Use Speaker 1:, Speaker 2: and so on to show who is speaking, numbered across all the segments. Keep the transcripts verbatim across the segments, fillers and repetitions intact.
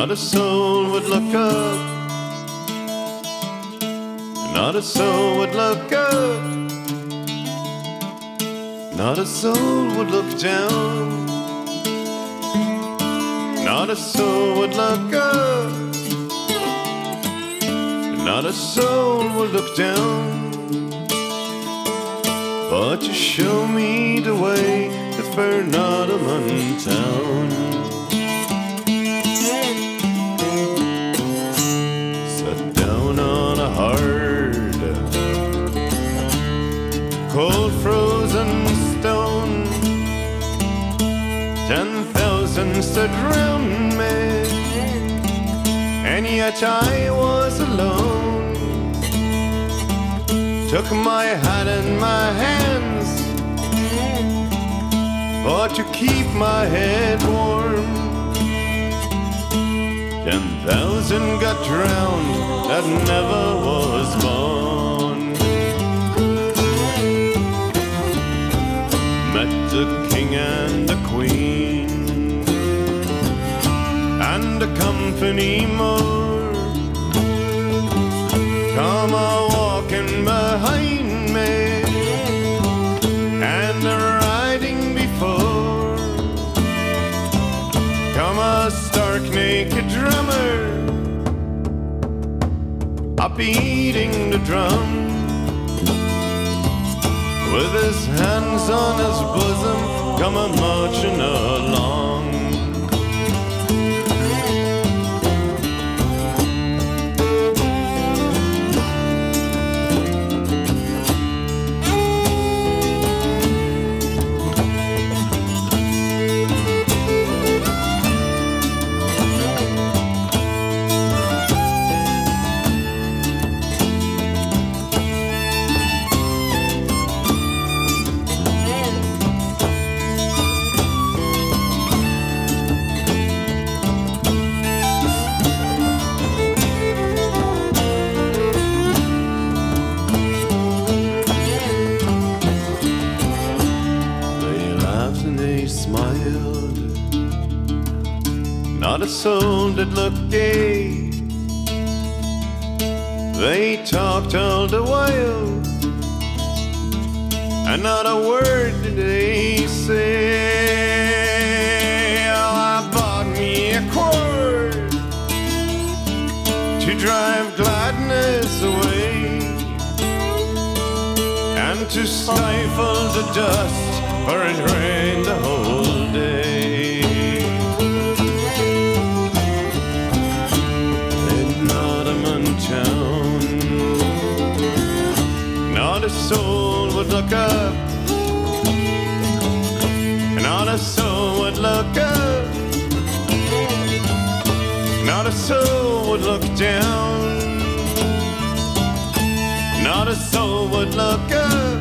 Speaker 1: Not a soul would look up, not a soul would look up, not a soul would look down, not a soul would look up, not a soul would look down. But you show me the way to Fernardaman town. Sat down on a hard, cold frozen stone. Ten thousand stood round me, and yet I was alone. Took my hat in my hands, but to keep my head warm. Ten thousand got drowned that never was born. Met the king and the queen and the company more. Come a walking behind me and a riding before. Come a stark naked drummer a beating the drum, with his hands on his bosom. Come a marching along. Smiled, not a soul that looked gay. They talked all the while, and not a word did they say. Oh, I bought me a cord to drive gladness away, and to stifle the dust, for it rained the whole day. In Nottingham town, not a soul would look up, not a soul would look up, not a soul would look down, not a soul would look up,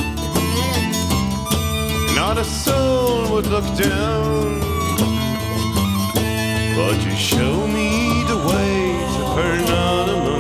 Speaker 1: not a soul would look down. But you show me the way to Fernardaman.